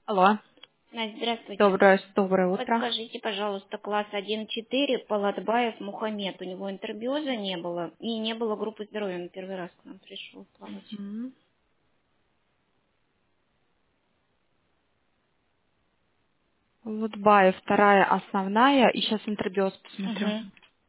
Алло. Настя, здравствуйте. Доброе утро. Подскажите, пожалуйста, класс 1.4, Палатбаев Мухаммед. У него интербиоза не было и не было группы здоровья. Он первый раз к нам пришел плавать. Мгм. Лутбаев, вторая основная. И сейчас интербиоз посмотрю. Угу.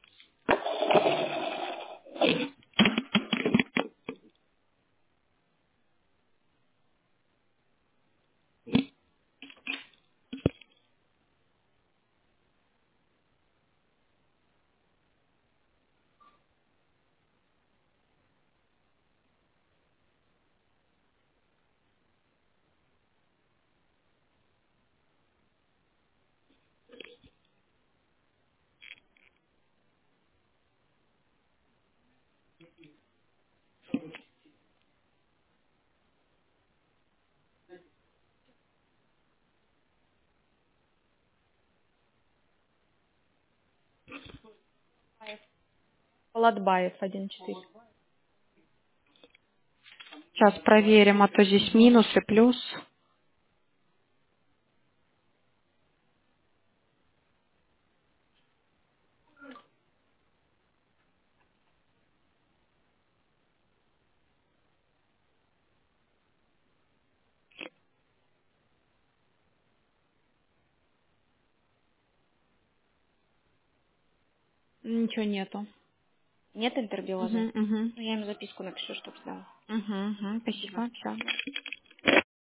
Лутбаев 1.4. Сейчас проверим, а то здесь минус и плюс. Ничего нету. Нет интербиоза? Угу, угу. Ну, я ему записку напишу, чтобы знал. Угу, угу. Спасибо. Спасибо. Всё.